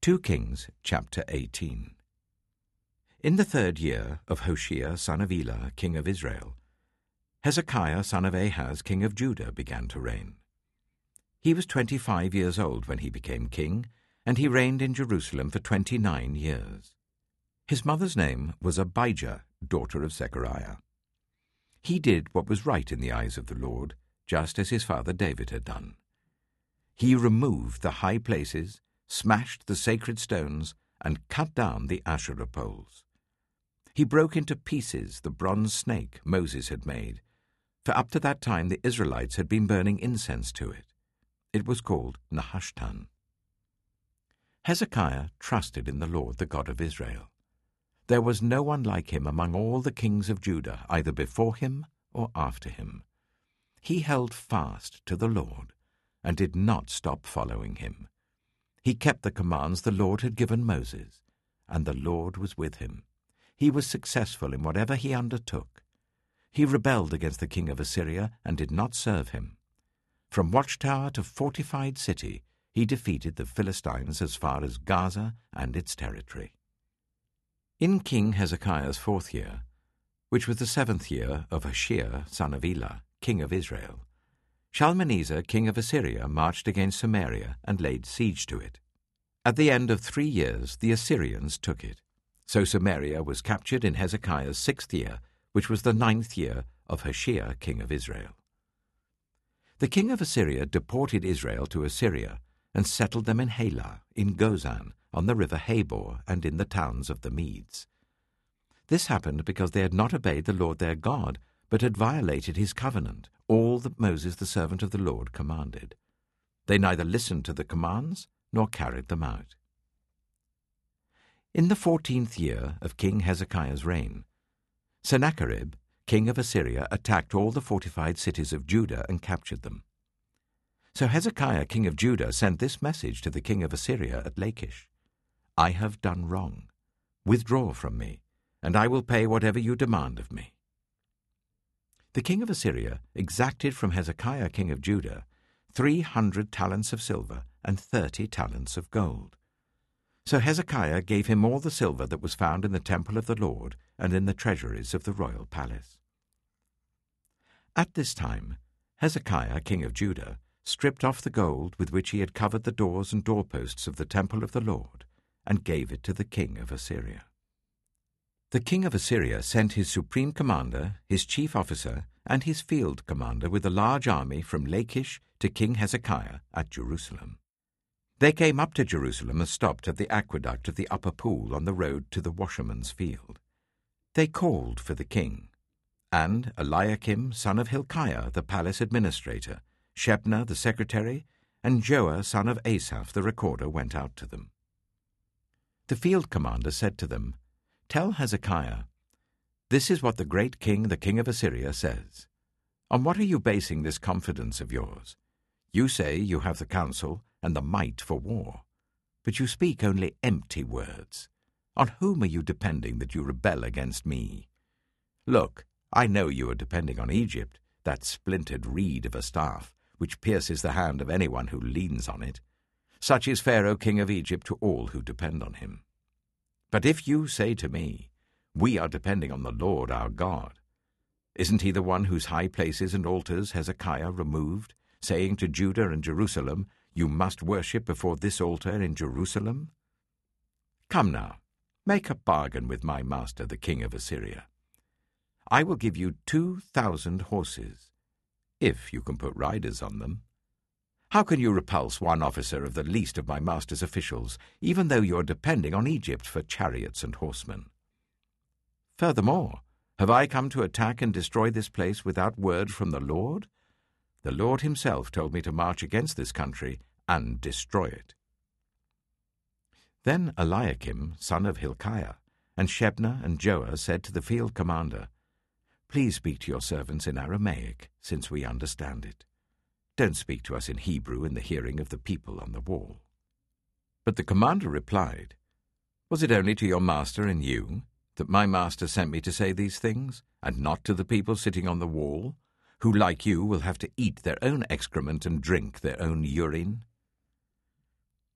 2 Kings chapter 18. In the 3rd year of Hoshea son of Elah, king of Israel, Hezekiah son of Ahaz, king of Judah, began to reign. He was 25 years old when he became king, and he reigned in Jerusalem for 29 years. His mother's name was Abijah, daughter of Zechariah. He did what was right in the eyes of the Lord, just as his father David had done. He removed the high places, smashed the sacred stones, and cut down the Asherah poles. He broke into pieces the bronze snake Moses had made, for up to that time the Israelites had been burning incense to it. It was called Nehushtan. Hezekiah trusted in the Lord, the God of Israel. There was no one like him among all the kings of Judah, either before him or after him. He held fast to the Lord and did not stop following him. He kept the commands the Lord had given Moses, and the Lord was with him. He was successful in whatever he undertook. He rebelled against the king of Assyria and did not serve him. From watchtower to fortified city, he defeated the Philistines as far as Gaza and its territory. In King Hezekiah's 4th year, which was the 7th year of Hoshea son of Elah, king of Israel, Shalmaneser, king of Assyria, marched against Samaria and laid siege to it. At the end of 3 years, the Assyrians took it. So Samaria was captured in Hezekiah's 6th year, which was the 9th year of Hoshea, king of Israel. The king of Assyria deported Israel to Assyria and settled them in Halah, in Gozan, on the river Habor, and in the towns of the Medes. This happened because they had not obeyed the Lord their God, but had violated his covenant, all that Moses the servant of the Lord commanded. They neither listened to the commands nor carried them out. In the 14th year of King Hezekiah's reign, Sennacherib, king of Assyria, attacked all the fortified cities of Judah and captured them. So Hezekiah, king of Judah, sent this message to the king of Assyria at Lachish: "I have done wrong. Withdraw from me, and I will pay whatever you demand of me." The king of Assyria exacted from Hezekiah, king of Judah, 300 talents of silver and 30 talents of gold. So Hezekiah gave him all the silver that was found in the temple of the Lord and in the treasuries of the royal palace. At this time, Hezekiah, king of Judah, stripped off the gold with which he had covered the doors and doorposts of the temple of the Lord and gave it to the king of Assyria. The king of Assyria sent his supreme commander, his chief officer, and his field commander with a large army from Lachish to King Hezekiah at Jerusalem. They came up to Jerusalem and stopped at the aqueduct of the upper pool on the road to the washerman's field. They called for the king, and Eliakim, son of Hilkiah, the palace administrator, Shebna, the secretary, and Joah, son of Asaph, the recorder, went out to them. The field commander said to them, "Tell Hezekiah, this is what the great king, the king of Assyria, says. On what are you basing this confidence of yours? You say you have the counsel and the might for war, but you speak only empty words. On whom are you depending that you rebel against me? Look, I know you are depending on Egypt, that splintered reed of a staff, which pierces the hand of anyone who leans on it. Such is Pharaoh, king of Egypt, to all who depend on him. But if you say to me, 'We are depending on the Lord our God,' isn't he the one whose high places and altars Hezekiah removed, saying to Judah and Jerusalem, 'You must worship before this altar in Jerusalem'? Come now, make a bargain with my master, the king of Assyria. I will give you 2,000 horses, if you can put riders on them. How can you repulse one officer of the least of my master's officials, even though you are depending on Egypt for chariots and horsemen? Furthermore, have I come to attack and destroy this place without word from the Lord? The Lord himself told me to march against this country and destroy it." Then Eliakim, son of Hilkiah, and Shebna and Joah said to the field commander, "Please speak to your servants in Aramaic, since we understand it. Don't speak to us in Hebrew in the hearing of the people on the wall." But the commander replied, "Was it only to your master and you that my master sent me to say these things, and not to the people sitting on the wall, who, like you, will have to eat their own excrement and drink their own urine?"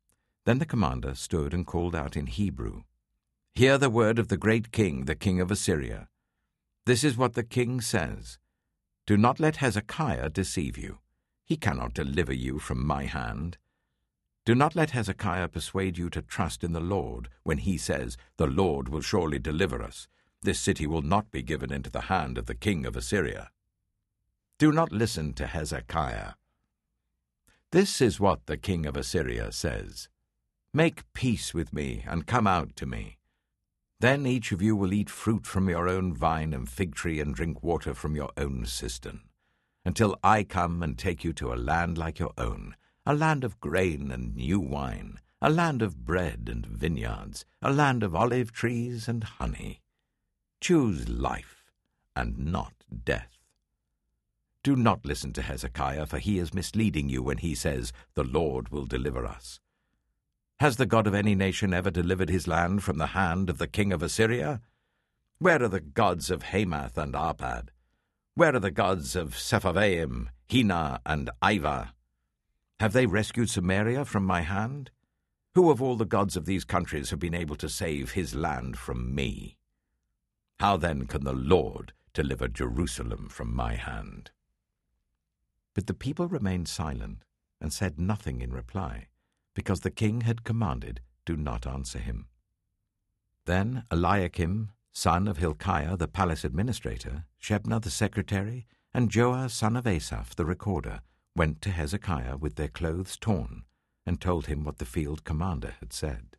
Then the commander stood and called out in Hebrew, "Hear the word of the great king, the king of Assyria. This is what the king says. Do not let Hezekiah deceive you. He cannot deliver you from my hand. Do not let Hezekiah persuade you to trust in the Lord when he says, 'The Lord will surely deliver us. This city will not be given into the hand of the king of Assyria.' Do not listen to Hezekiah. This is what the king of Assyria says. Make peace with me and come out to me. Then each of you will eat fruit from your own vine and fig tree and drink water from your own cistern, until I come and take you to a land like your own, a land of grain and new wine, a land of bread and vineyards, a land of olive trees and honey. Choose life and not death. Do not listen to Hezekiah, for he is misleading you when he says, 'The Lord will deliver us.' Has the God of any nation ever delivered his land from the hand of the king of Assyria? Where are the gods of Hamath and Arpad? Where are the gods of Sepharvaim, Hena, and Ivah? Have they rescued Samaria from my hand? Who of all the gods of these countries have been able to save his land from me? How then can the Lord deliver Jerusalem from my hand?" But the people remained silent and said nothing in reply, because the king had commanded, "Do not answer him." Then Eliakim, son of Hilkiah, the palace administrator, Shebna the secretary, and Joah, son of Asaph, the recorder, went to Hezekiah with their clothes torn, and told him what the field commander had said.